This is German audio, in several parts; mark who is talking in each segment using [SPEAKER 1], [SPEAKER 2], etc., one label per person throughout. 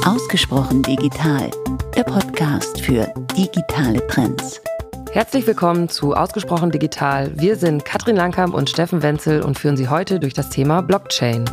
[SPEAKER 1] Ausgesprochen digital, der Podcast für digitale Trends.
[SPEAKER 2] Herzlich willkommen zu Ausgesprochen digital. Wir sind Katrin Langkamp und Steffen Wenzel und führen Sie heute durch das Thema Blockchain.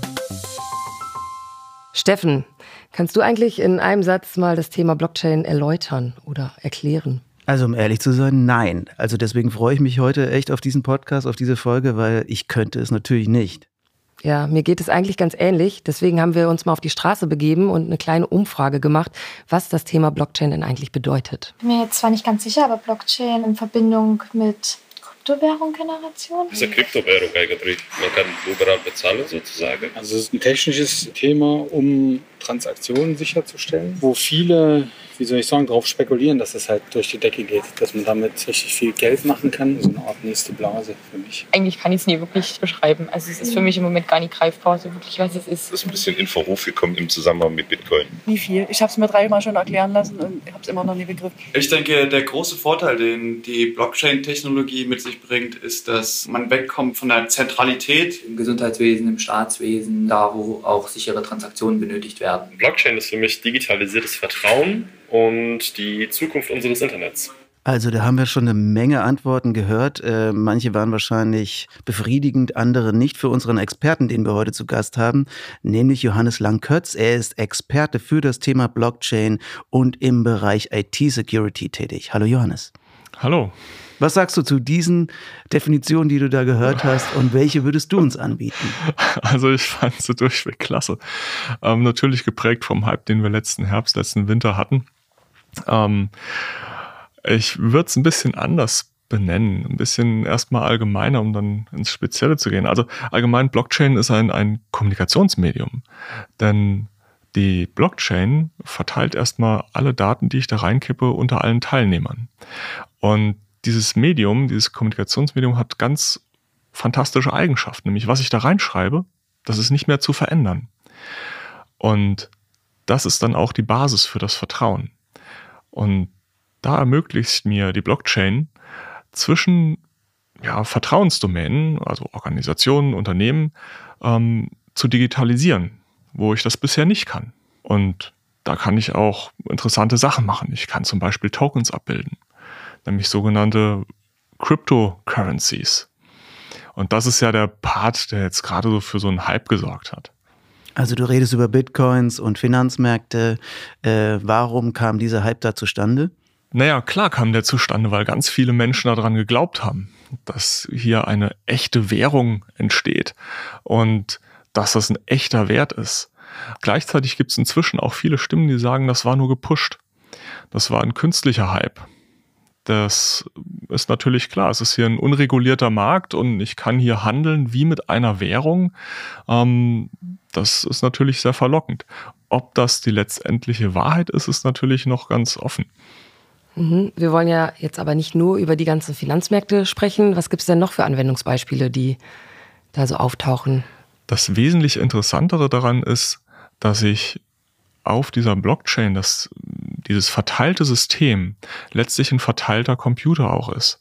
[SPEAKER 2] Steffen, kannst du eigentlich in einem Satz mal das Thema Blockchain erläutern oder erklären?
[SPEAKER 3] Also um ehrlich zu sein, nein. Also deswegen freue ich mich heute echt auf diesen Podcast, auf diese Folge, weil ich könnte es natürlich nicht.
[SPEAKER 2] Ja, mir geht es eigentlich ganz ähnlich. Deswegen haben wir uns mal auf die Straße begeben und eine kleine Umfrage gemacht, was das Thema Blockchain denn eigentlich bedeutet.
[SPEAKER 4] Ich bin mir jetzt zwar nicht ganz sicher, aber Blockchain in Verbindung mit Kryptowährung-Generation?
[SPEAKER 5] Das ist eine Kryptowährung eigentlich. Man kann überall bezahlen sozusagen.
[SPEAKER 6] Also es ist ein technisches Thema, um Transaktionen sicherzustellen, wo viele, wie soll ich sagen, darauf spekulieren, dass es halt durch die Decke geht, dass man damit richtig viel Geld machen kann. So eine Art nächste Blase für mich.
[SPEAKER 7] Eigentlich kann ich es nie wirklich beschreiben. Also es ist für mich im Moment gar nicht greifbar, so wirklich, was es ist.
[SPEAKER 5] Das ist ein bisschen in Verruf gekommen im Zusammenhang mit Bitcoin.
[SPEAKER 8] Wie viel? Ich habe es mir 3-mal schon erklären lassen und habe es immer noch nie begriffen.
[SPEAKER 9] Ich denke, der große Vorteil, den die Blockchain-Technologie mit sich bringt, ist, dass man wegkommt von der Zentralität.
[SPEAKER 10] Im Gesundheitswesen, im Staatswesen, da wo auch sichere Transaktionen benötigt werden.
[SPEAKER 5] Blockchain ist für mich digitalisiertes Vertrauen und die Zukunft unseres Internets.
[SPEAKER 3] Also da haben wir schon eine Menge Antworten gehört. Manche waren wahrscheinlich befriedigend, andere nicht für unseren Experten, den wir heute zu Gast haben, nämlich Johannes Lang-Kötz. Er ist Experte für das Thema Blockchain und im Bereich IT-Security tätig. Hallo Johannes.
[SPEAKER 11] Hallo.
[SPEAKER 3] Was sagst du zu diesen Definitionen, die du da gehört hast, und welche würdest du uns anbieten?
[SPEAKER 11] Also ich fand sie durchweg klasse. Natürlich geprägt vom Hype, den wir letzten Winter hatten. Ich würde es ein bisschen anders benennen, ein bisschen erstmal allgemeiner, um dann ins Spezielle zu gehen. Also allgemein, Blockchain ist ein Kommunikationsmedium, denn die Blockchain verteilt erstmal alle Daten, die ich da reinkippe, unter allen Teilnehmern. Und dieses Medium, dieses Kommunikationsmedium hat ganz fantastische Eigenschaften, nämlich was ich da reinschreibe, das ist nicht mehr zu verändern. Und das ist dann auch die Basis für das Vertrauen. Und da ermöglicht mir die Blockchain zwischen Vertrauensdomänen, also Organisationen, Unternehmen, zu digitalisieren, wo ich das bisher nicht kann. Und da kann ich auch interessante Sachen machen. Ich kann zum Beispiel Tokens abbilden, nämlich sogenannte Cryptocurrencies. Und das ist ja der Part, der jetzt gerade so für so einen Hype gesorgt hat.
[SPEAKER 3] Also du redest über Bitcoins und Finanzmärkte. Warum kam dieser Hype da zustande?
[SPEAKER 11] Naja, klar kam der zustande, weil ganz viele Menschen daran geglaubt haben, dass hier eine echte Währung entsteht und dass das ein echter Wert ist. Gleichzeitig gibt es inzwischen auch viele Stimmen, die sagen, das war nur gepusht. Das war ein künstlicher Hype. Das ist natürlich klar, es ist hier ein unregulierter Markt und ich kann hier handeln wie mit einer Währung. Das ist natürlich sehr verlockend. Ob das die letztendliche Wahrheit ist, ist natürlich noch ganz offen.
[SPEAKER 2] Wir wollen ja jetzt aber nicht nur über die ganzen Finanzmärkte sprechen. Was gibt es denn noch für Anwendungsbeispiele, die da so auftauchen?
[SPEAKER 11] Das wesentlich Interessantere daran ist, dass ich auf dieser Blockchain, dass dieses verteilte System letztlich ein verteilter Computer auch ist.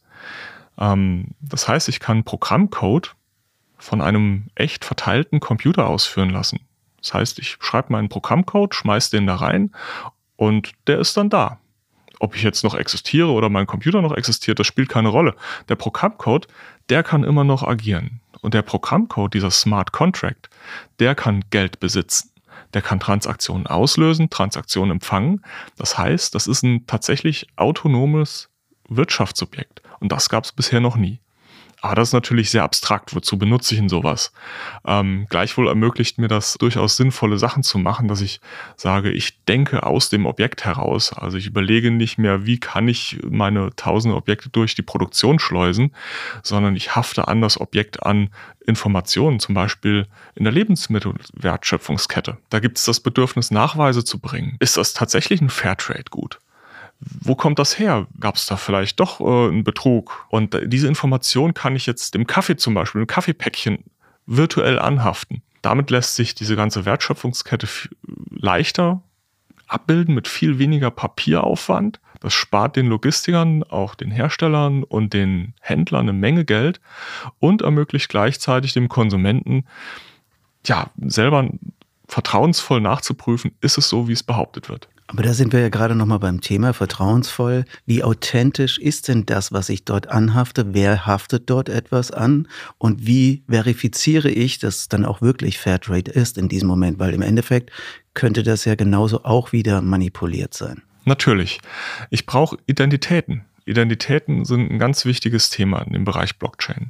[SPEAKER 11] Das heißt, ich kann Programmcode von einem echt verteilten Computer ausführen lassen. Das heißt, ich schreibe meinen Programmcode, schmeiße den da rein und der ist dann da. Ob ich jetzt noch existiere oder mein Computer noch existiert, das spielt keine Rolle. Der Programmcode, der kann immer noch agieren. Und der Programmcode, dieser Smart Contract, der kann Geld besitzen. Der kann Transaktionen auslösen, Transaktionen empfangen. Das heißt, das ist ein tatsächlich autonomes Wirtschaftsobjekt. Und das gab es bisher noch nie. Aber das ist natürlich sehr abstrakt. Wozu benutze ich denn sowas? Gleichwohl ermöglicht mir das durchaus sinnvolle Sachen zu machen, dass ich sage, ich denke aus dem Objekt heraus. Also ich überlege nicht mehr, wie kann ich meine tausende Objekte durch die Produktion schleusen, sondern ich hafte an das Objekt an Informationen, zum Beispiel in der Lebensmittelwertschöpfungskette. Da gibt es das Bedürfnis, Nachweise zu bringen. Ist das tatsächlich ein Fairtrade-Gut? Wo kommt das her? Gab es da vielleicht doch einen Betrug? Und diese Information kann ich jetzt dem Kaffee zum Beispiel, dem Kaffeepäckchen virtuell anhaften. Damit lässt sich diese ganze Wertschöpfungskette leichter abbilden mit viel weniger Papieraufwand. Das spart den Logistikern, auch den Herstellern und den Händlern eine Menge Geld und ermöglicht gleichzeitig dem Konsumenten selber vertrauensvoll nachzuprüfen, ist es so, wie es behauptet wird.
[SPEAKER 3] Aber da sind wir ja gerade nochmal beim Thema vertrauensvoll. Wie authentisch ist denn das, was ich dort anhafte? Wer haftet dort etwas an? Und wie verifiziere ich, dass es dann auch wirklich Fairtrade ist in diesem Moment? Weil im Endeffekt könnte das ja genauso auch wieder manipuliert sein.
[SPEAKER 11] Natürlich. Ich brauche Identitäten. Identitäten sind ein ganz wichtiges Thema im Bereich Blockchain.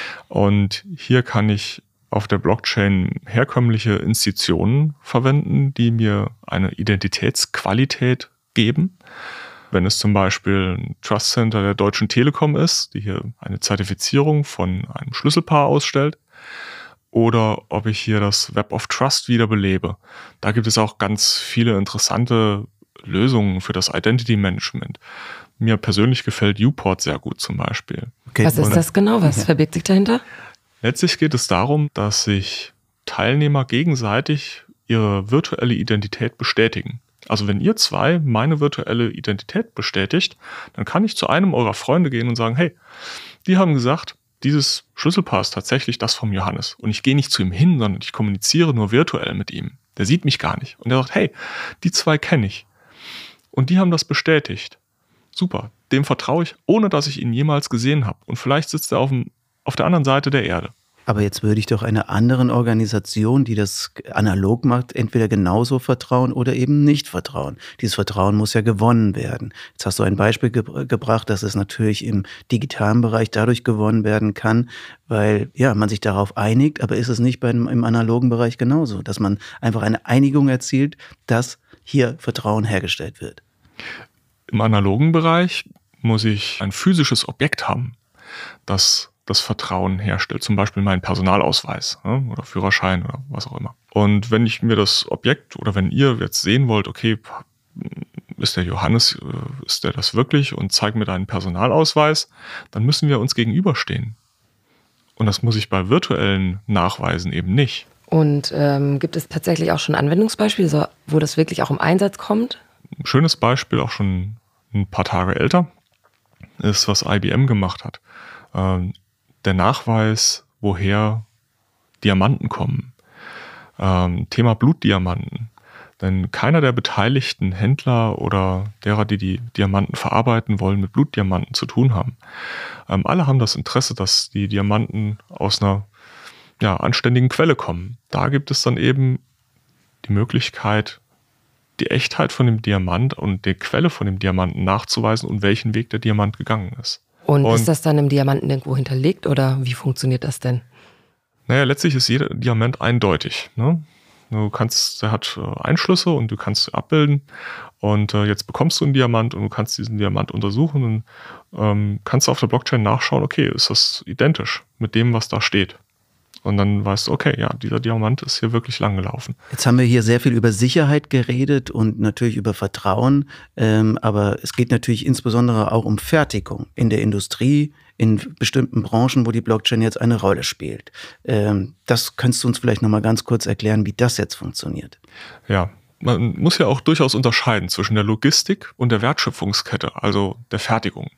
[SPEAKER 11] Und hier kann ich auf der Blockchain herkömmliche Institutionen verwenden, die mir eine Identitätsqualität geben. Wenn es zum Beispiel ein Trust Center der Deutschen Telekom ist, die hier eine Zertifizierung von einem Schlüsselpaar ausstellt, oder ob ich hier das Web of Trust wiederbelebe. Da gibt es auch ganz viele interessante Lösungen für das Identity Management. Mir persönlich gefällt Uport sehr gut zum Beispiel.
[SPEAKER 2] Okay. Was ist das genau? Was verbirgt sich dahinter?
[SPEAKER 11] Letztlich geht es darum, dass sich Teilnehmer gegenseitig ihre virtuelle Identität bestätigen. Also wenn ihr zwei meine virtuelle Identität bestätigt, dann kann ich zu einem eurer Freunde gehen und sagen, hey, die haben gesagt, dieses Schlüsselpaar ist tatsächlich das vom Johannes. Und ich gehe nicht zu ihm hin, sondern ich kommuniziere nur virtuell mit ihm. Der sieht mich gar nicht. Und er sagt, hey, die zwei kenne ich. Und die haben das bestätigt. Super, dem vertraue ich, ohne dass ich ihn jemals gesehen habe. Und vielleicht sitzt er auf der anderen Seite der Erde.
[SPEAKER 3] Aber jetzt würde ich doch einer anderen Organisation, die das analog macht, entweder genauso vertrauen oder eben nicht vertrauen. Dieses Vertrauen muss ja gewonnen werden. Jetzt hast du ein Beispiel gebracht, dass es natürlich im digitalen Bereich dadurch gewonnen werden kann, weil ja man sich darauf einigt, aber ist es nicht im analogen Bereich genauso, dass man einfach eine Einigung erzielt, dass hier Vertrauen hergestellt wird?
[SPEAKER 11] Im analogen Bereich muss ich ein physisches Objekt haben, das das Vertrauen herstellt, zum Beispiel meinen Personalausweis oder Führerschein oder was auch immer. Und wenn ich mir das Objekt oder wenn ihr jetzt sehen wollt, okay, ist der Johannes, ist der das wirklich und zeig mir deinen Personalausweis, dann müssen wir uns gegenüberstehen. Und das muss ich bei virtuellen Nachweisen eben nicht.
[SPEAKER 2] Und gibt es tatsächlich auch schon Anwendungsbeispiele, wo das wirklich auch im Einsatz kommt?
[SPEAKER 11] Ein schönes Beispiel, auch schon ein paar Tage älter, ist, was IBM gemacht hat. Der Nachweis, woher Diamanten kommen. Thema Blutdiamanten. Denn keiner der beteiligten Händler oder derer, die die Diamanten verarbeiten wollen, mit Blutdiamanten zu tun haben. Alle haben das Interesse, dass die Diamanten aus einer anständigen Quelle kommen. Da gibt es dann eben die Möglichkeit, die Echtheit von dem Diamant und die Quelle von dem Diamanten nachzuweisen und welchen Weg der Diamant gegangen ist.
[SPEAKER 2] Und ist das dann im Diamanten irgendwo hinterlegt oder wie funktioniert das denn?
[SPEAKER 11] Naja, letztlich ist jeder Diamant eindeutig. Ne? Der hat Einschlüsse und du kannst abbilden und jetzt bekommst du einen Diamant und du kannst diesen Diamant untersuchen und kannst auf der Blockchain nachschauen, okay, ist das identisch mit dem, was da steht? Und dann weißt du, okay, ja, dieser Diamant ist hier wirklich lang gelaufen.
[SPEAKER 3] Jetzt haben wir hier sehr viel über Sicherheit geredet und natürlich über Vertrauen, aber es geht natürlich insbesondere auch um Fertigung in der Industrie, in bestimmten Branchen, wo die Blockchain jetzt eine Rolle spielt. Das könntest du uns vielleicht nochmal ganz kurz erklären, wie das jetzt funktioniert.
[SPEAKER 11] Ja, man muss ja auch durchaus unterscheiden zwischen der Logistik und der Wertschöpfungskette, also der Fertigung.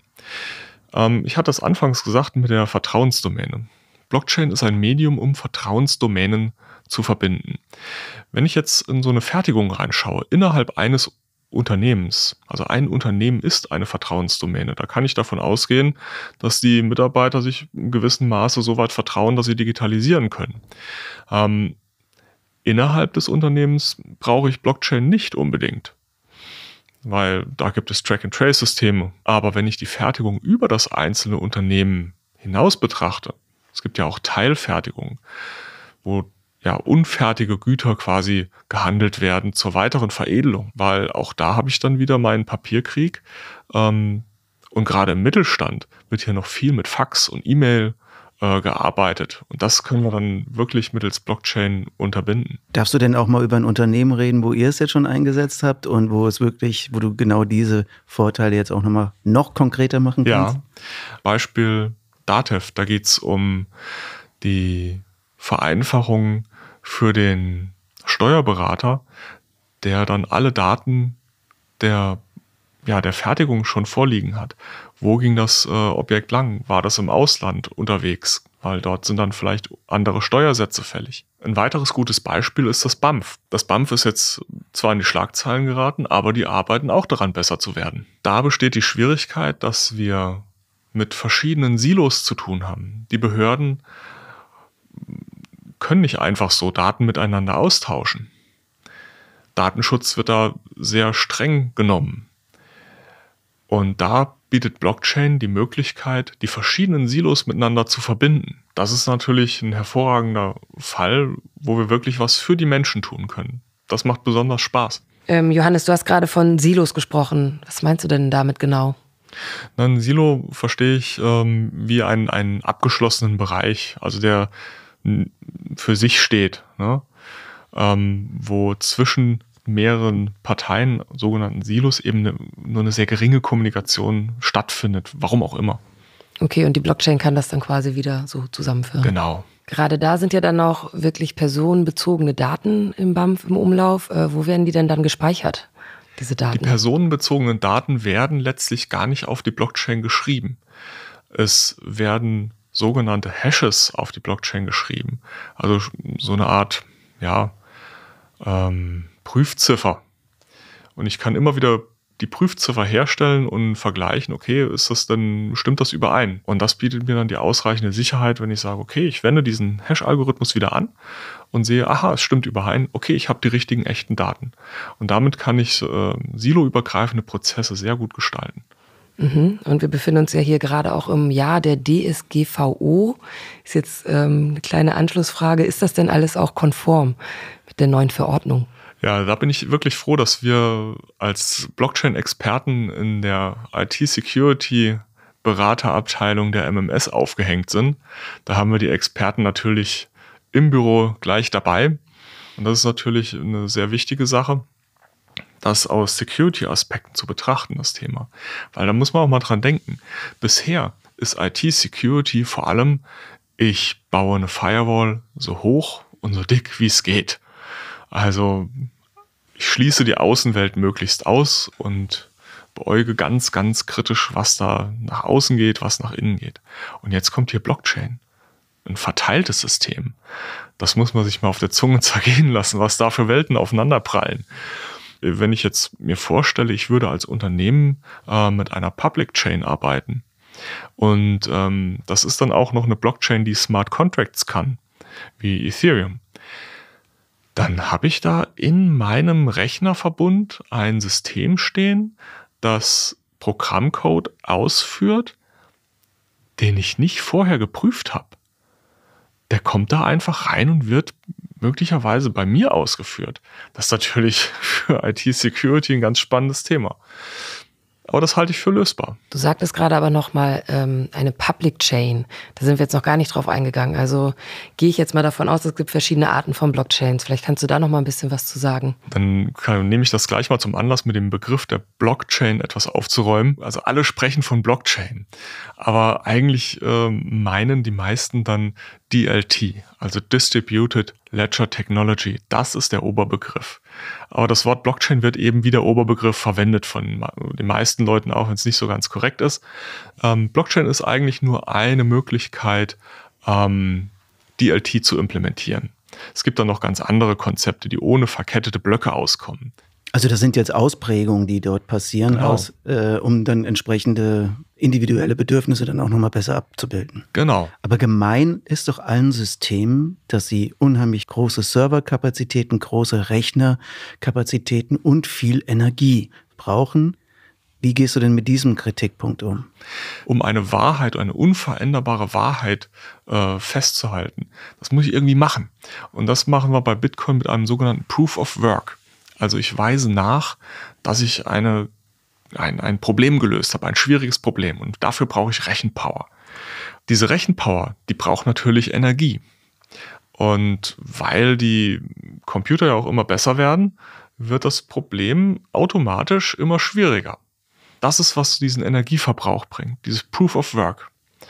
[SPEAKER 11] Ich hatte das anfangs gesagt mit der Vertrauensdomäne. Blockchain ist ein Medium, um Vertrauensdomänen zu verbinden. Wenn ich jetzt in so eine Fertigung reinschaue, innerhalb eines Unternehmens, also ein Unternehmen ist eine Vertrauensdomäne, da kann ich davon ausgehen, dass die Mitarbeiter sich in gewissem Maße so weit vertrauen, dass sie digitalisieren können. Innerhalb des Unternehmens brauche ich Blockchain nicht unbedingt, weil da gibt es Track-and-Trace-Systeme. Aber wenn ich die Fertigung über das einzelne Unternehmen hinaus betrachte, es gibt ja auch Teilfertigungen, wo unfertige Güter quasi gehandelt werden zur weiteren Veredelung, weil auch da habe ich dann wieder meinen Papierkrieg. Und gerade im Mittelstand wird hier noch viel mit Fax und E-Mail gearbeitet. Und das können wir dann wirklich mittels Blockchain unterbinden.
[SPEAKER 3] Darfst du denn auch mal über ein Unternehmen reden, wo ihr es jetzt schon eingesetzt habt und wo du genau diese Vorteile jetzt auch noch konkreter machen kannst?
[SPEAKER 11] Ja, Beispiel Datev, da geht es um die Vereinfachung für den Steuerberater, der dann alle Daten der Fertigung schon vorliegen hat. Wo ging das Objekt lang? War das im Ausland unterwegs? weil dort sind dann vielleicht andere Steuersätze fällig. Ein weiteres gutes Beispiel ist das BAMF. Das BAMF ist jetzt zwar in die Schlagzeilen geraten, aber die arbeiten auch daran, besser zu werden. Da besteht die Schwierigkeit, dass wir mit verschiedenen Silos zu tun haben. Die Behörden können nicht einfach so Daten miteinander austauschen. Datenschutz wird da sehr streng genommen. Und da bietet Blockchain die Möglichkeit, die verschiedenen Silos miteinander zu verbinden. Das ist natürlich ein hervorragender Fall, wo wir wirklich was für die Menschen tun können. Das macht besonders Spaß.
[SPEAKER 2] Johannes, du hast gerade von Silos gesprochen. Was meinst du denn damit genau?
[SPEAKER 11] Ein Silo verstehe ich wie einen abgeschlossenen Bereich, also der für sich steht, ne? Wo zwischen mehreren Parteien, sogenannten Silos, eben nur eine sehr geringe Kommunikation stattfindet, warum auch immer.
[SPEAKER 2] Okay, und die Blockchain kann das dann quasi wieder so zusammenführen.
[SPEAKER 11] Genau.
[SPEAKER 2] Gerade da sind ja dann auch wirklich personenbezogene Daten im BAMF im Umlauf. Wo werden die denn dann gespeichert, diese Daten?
[SPEAKER 11] Die personenbezogenen Daten werden letztlich gar nicht auf die Blockchain geschrieben. Es werden sogenannte Hashes auf die Blockchain geschrieben. Also so eine Art, Prüfziffer. Und ich kann immer wieder die Prüfziffer herstellen und vergleichen, okay, stimmt das überein? Und das bietet mir dann die ausreichende Sicherheit, wenn ich sage, okay, ich wende diesen Hash-Algorithmus wieder an und sehe, aha, es stimmt überein, okay, ich habe die richtigen, echten Daten. Und damit kann ich siloübergreifende Prozesse sehr gut gestalten.
[SPEAKER 2] Und wir befinden uns ja hier gerade auch im Jahr der DSGVO. Ist jetzt eine kleine Anschlussfrage, ist das denn alles auch konform mit der neuen Verordnung?
[SPEAKER 11] Ja, da bin ich wirklich froh, dass wir als Blockchain-Experten in der IT-Security-Beraterabteilung der MMS aufgehängt sind. Da haben wir die Experten natürlich im Büro gleich dabei. Und das ist natürlich eine sehr wichtige Sache, das aus Security-Aspekten zu betrachten, das Thema. Weil da muss man auch mal dran denken. Bisher ist IT-Security vor allem, ich baue eine Firewall so hoch und so dick, wie es geht. Also ich schließe die Außenwelt möglichst aus und beäuge ganz, ganz kritisch, was da nach außen geht, was nach innen geht. Und jetzt kommt hier Blockchain. Ein verteiltes System. Das muss man sich mal auf der Zunge zergehen lassen, was da für Welten aufeinanderprallen. Wenn ich jetzt mir vorstelle, ich würde als Unternehmen mit einer Public Chain arbeiten und das ist dann auch noch eine Blockchain, die Smart Contracts kann, wie Ethereum, dann habe ich da in meinem Rechnerverbund ein System stehen, das Programmcode ausführt, den ich nicht vorher geprüft habe. Der kommt da einfach rein und wird möglicherweise bei mir ausgeführt. Das ist natürlich für IT-Security ein ganz spannendes Thema. Aber das halte ich für lösbar.
[SPEAKER 2] Du sagtest gerade aber nochmal eine Public Chain. Da sind wir jetzt noch gar nicht drauf eingegangen. Also gehe ich jetzt mal davon aus, es gibt verschiedene Arten von Blockchains. Vielleicht kannst du da nochmal ein bisschen was zu sagen.
[SPEAKER 11] Dann nehme ich das gleich mal zum Anlass, mit dem Begriff der Blockchain etwas aufzuräumen. Also alle sprechen von Blockchain. Aber eigentlich meinen die meisten dann DLT, also Distributed Ledger Technology. Das ist der Oberbegriff. Aber das Wort Blockchain wird eben wie der Oberbegriff verwendet von den meisten Leuten, auch wenn es nicht so ganz korrekt ist. Blockchain ist eigentlich nur eine Möglichkeit, DLT zu implementieren. Es gibt dann noch ganz andere Konzepte, die ohne verkettete Blöcke auskommen.
[SPEAKER 3] Also das sind jetzt Ausprägungen, die dort passieren,
[SPEAKER 11] Genau.
[SPEAKER 3] Um dann entsprechende individuelle Bedürfnisse dann auch nochmal besser abzubilden.
[SPEAKER 11] Genau.
[SPEAKER 3] Aber gemein ist doch allen Systemen, dass sie unheimlich große Serverkapazitäten, große Rechnerkapazitäten und viel Energie brauchen. Wie gehst du denn mit diesem Kritikpunkt um?
[SPEAKER 11] Um eine Wahrheit, eine unveränderbare Wahrheit festzuhalten, das muss ich irgendwie machen. Und das machen wir bei Bitcoin mit einem sogenannten Proof of Work. Also ich weise nach, dass ich ein Problem gelöst habe, ein schwieriges Problem. Und dafür brauche ich Rechenpower. Diese Rechenpower, die braucht natürlich Energie. Und weil die Computer ja auch immer besser werden, wird das Problem automatisch immer schwieriger. Das ist, was diesen Energieverbrauch bringt, dieses Proof of Work.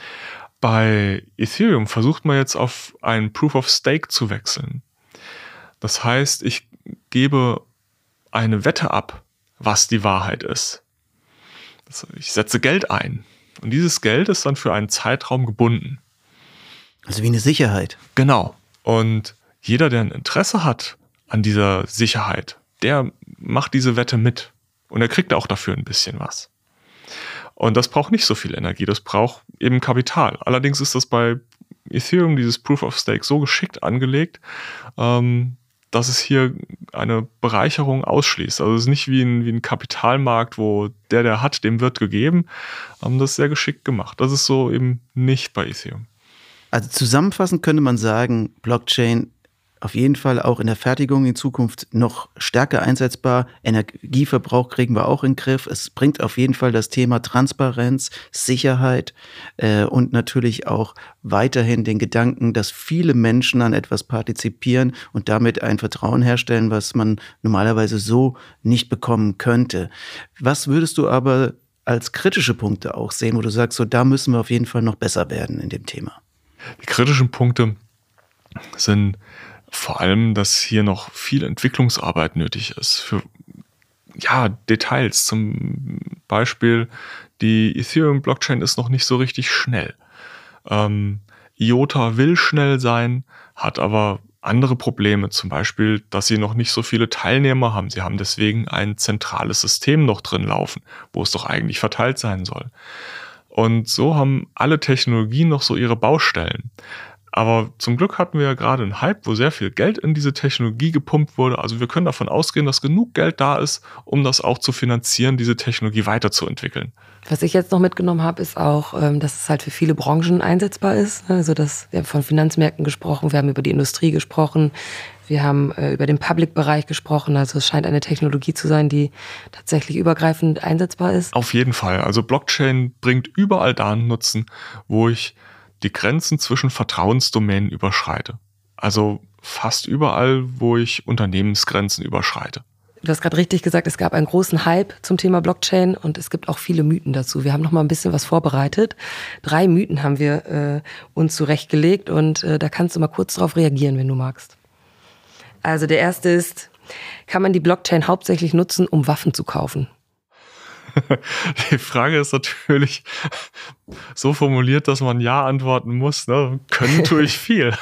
[SPEAKER 11] Bei Ethereum versucht man jetzt auf ein Proof of Stake zu wechseln. Das heißt, ich gebe eine Wette ab, was die Wahrheit ist. Ich setze Geld ein und dieses Geld ist dann für einen Zeitraum gebunden.
[SPEAKER 3] Also wie eine Sicherheit.
[SPEAKER 11] Genau. Und jeder, der ein Interesse hat an dieser Sicherheit, der macht diese Wette mit. Und er kriegt auch dafür ein bisschen was. Und das braucht nicht so viel Energie, das braucht eben Kapital. Allerdings ist das bei Ethereum, dieses Proof of Stake, so geschickt angelegt, dass es hier eine Bereicherung ausschließt. Also es ist nicht wie ein Kapitalmarkt, wo der hat, dem wird gegeben. Das ist sehr geschickt gemacht. Das ist so eben nicht bei Ethereum.
[SPEAKER 3] Also zusammenfassend könnte man sagen, Blockchain auf jeden Fall auch in der Fertigung in Zukunft noch stärker einsetzbar. Energieverbrauch kriegen wir auch in den Griff. Es bringt auf jeden Fall das Thema Transparenz, Sicherheit und natürlich auch weiterhin den Gedanken, dass viele Menschen an etwas partizipieren und damit ein Vertrauen herstellen, was man normalerweise so nicht bekommen könnte. Was würdest du aber als kritische Punkte auch sehen, wo du sagst, so da müssen wir auf jeden Fall noch besser werden in dem Thema?
[SPEAKER 11] Die kritischen Punkte sind vor allem, dass hier noch viel Entwicklungsarbeit nötig ist für Details. Zum Beispiel die Ethereum-Blockchain ist noch nicht so richtig schnell. IOTA will schnell sein, hat aber andere Probleme. Zum Beispiel, dass sie noch nicht so viele Teilnehmer haben. Sie haben deswegen ein zentrales System noch drin laufen, wo es doch eigentlich verteilt sein soll. Und so haben alle Technologien noch so ihre Baustellen. Aber zum Glück hatten wir ja gerade einen Hype, wo sehr viel Geld in diese Technologie gepumpt wurde. Also wir können davon ausgehen, dass genug Geld da ist, um das auch zu finanzieren, diese Technologie weiterzuentwickeln.
[SPEAKER 2] Was ich jetzt noch mitgenommen habe, ist auch, dass es halt für viele Branchen einsetzbar ist. Also wir haben von Finanzmärkten gesprochen, wir haben über die Industrie gesprochen, wir haben über den Public-Bereich gesprochen. Also es scheint eine Technologie zu sein, die tatsächlich übergreifend einsetzbar ist.
[SPEAKER 11] Auf jeden Fall. Also Blockchain bringt überall da einen Nutzen, wo ich die Grenzen zwischen Vertrauensdomänen überschreite. Also fast überall, wo ich Unternehmensgrenzen überschreite.
[SPEAKER 2] Du hast gerade richtig gesagt, es gab einen großen Hype zum Thema Blockchain und es gibt auch viele Mythen dazu. Wir haben noch mal ein bisschen was vorbereitet. 3 Mythen haben wir uns zurechtgelegt und da kannst du mal kurz drauf reagieren, wenn du magst. Also der erste ist, kann man die Blockchain hauptsächlich nutzen, um Waffen zu kaufen?
[SPEAKER 11] Die Frage ist natürlich so formuliert, dass man ja antworten muss. Ne? Können tue ich viel.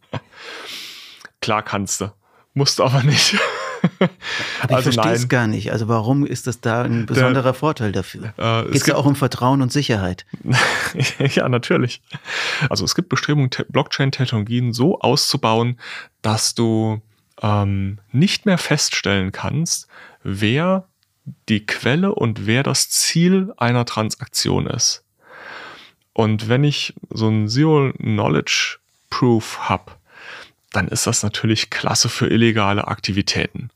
[SPEAKER 11] Klar kannst du, musst aber nicht.
[SPEAKER 3] Aber ich verstehe es gar nicht. Also warum ist das da ein besonderer Vorteil dafür? Geht es ja auch um Vertrauen und Sicherheit?
[SPEAKER 11] Ja, natürlich. Also es gibt Bestrebungen, Blockchain-Technologien so auszubauen, dass du nicht mehr feststellen kannst, wer die Quelle und wer das Ziel einer Transaktion ist. Und wenn ich so ein Zero-Knowledge-Proof habe, dann ist das natürlich klasse für illegale Aktivitäten.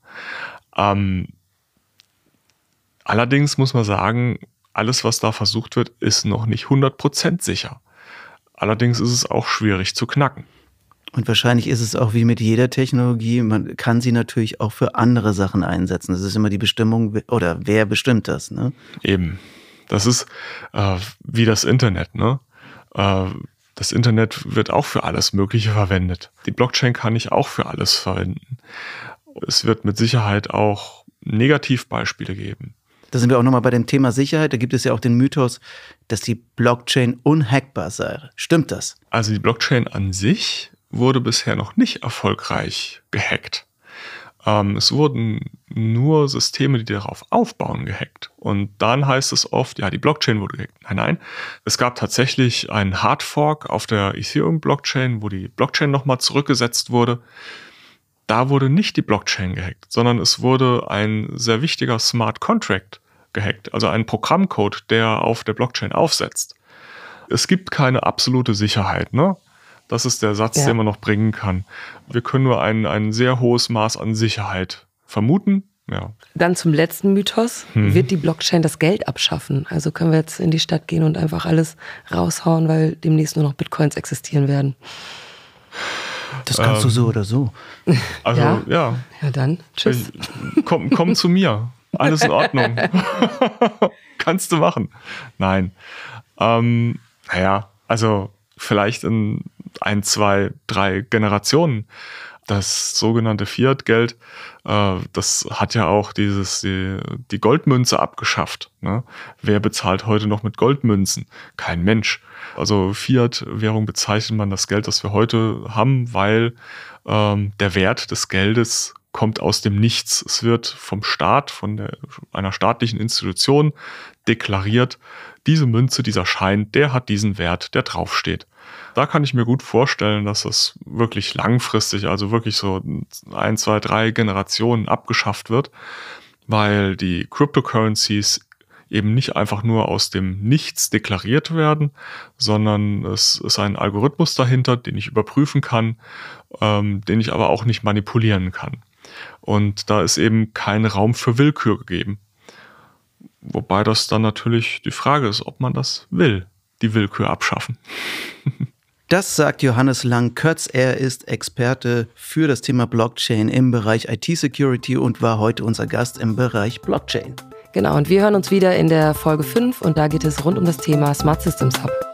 [SPEAKER 11] Allerdings muss man sagen, alles, was da versucht wird, ist noch nicht 100% sicher. Allerdings ist es auch schwierig zu knacken.
[SPEAKER 3] Und wahrscheinlich ist es auch wie mit jeder Technologie, man kann sie natürlich auch für andere Sachen einsetzen. Das ist immer die Bestimmung, oder wer bestimmt das, ne?
[SPEAKER 11] Eben. Das ist wie das Internet, ne? Das Internet wird auch für alles Mögliche verwendet. Die Blockchain kann ich auch für alles verwenden. Es wird mit Sicherheit auch Negativbeispiele geben.
[SPEAKER 3] Da sind wir auch nochmal bei dem Thema Sicherheit. Da gibt es ja auch den Mythos, dass die Blockchain unhackbar sei. Stimmt das?
[SPEAKER 11] Also die Blockchain an sich wurde bisher noch nicht erfolgreich gehackt. Es wurden nur Systeme, die darauf aufbauen, gehackt. Und dann heißt es oft, ja, die Blockchain wurde gehackt. Nein. Es gab tatsächlich einen Hardfork auf der Ethereum-Blockchain, wo die Blockchain nochmal zurückgesetzt wurde. Da wurde nicht die Blockchain gehackt, sondern es wurde ein sehr wichtiger Smart Contract gehackt, also ein Programmcode, der auf der Blockchain aufsetzt. Es gibt keine absolute Sicherheit, ne? Das ist der Satz, den man noch bringen kann. Wir können nur ein sehr hohes Maß an Sicherheit vermuten. Ja.
[SPEAKER 2] Dann zum letzten Mythos. Wird die Blockchain das Geld abschaffen? Also können wir jetzt in die Stadt gehen und einfach alles raushauen, weil demnächst nur noch Bitcoins existieren werden?
[SPEAKER 3] Das kannst du so oder so.
[SPEAKER 11] Also, ja.
[SPEAKER 2] Ja, dann tschüss.
[SPEAKER 11] Komm zu mir. Alles in Ordnung. Kannst du machen. Nein. Also vielleicht in 1, 2, 3 Generationen. Das sogenannte Fiat-Geld, das hat ja auch die Goldmünze abgeschafft. Ne? Wer bezahlt heute noch mit Goldmünzen? Kein Mensch. Also Fiat-Währung bezeichnet man das Geld, das wir heute haben, weil der Wert des Geldes kommt aus dem Nichts. Es wird vom Staat, einer staatlichen Institution deklariert, diese Münze, dieser Schein, der hat diesen Wert, der draufsteht. Da kann ich mir gut vorstellen, dass das wirklich langfristig, also wirklich so 1, 2, 3 Generationen abgeschafft wird, weil die Cryptocurrencies eben nicht einfach nur aus dem Nichts deklariert werden, sondern es ist ein Algorithmus dahinter, den ich überprüfen kann, den ich aber auch nicht manipulieren kann. Und da ist eben kein Raum für Willkür gegeben. Wobei das dann natürlich die Frage ist, ob man das will, die Willkür abschaffen.
[SPEAKER 3] Das sagt Johannes Lang-Kötz. Er ist Experte für das Thema Blockchain im Bereich IT-Security und war heute unser Gast im Bereich Blockchain.
[SPEAKER 2] Genau, und wir hören uns wieder in der Folge 5 und da geht es rund um das Thema Smart Systems Hub.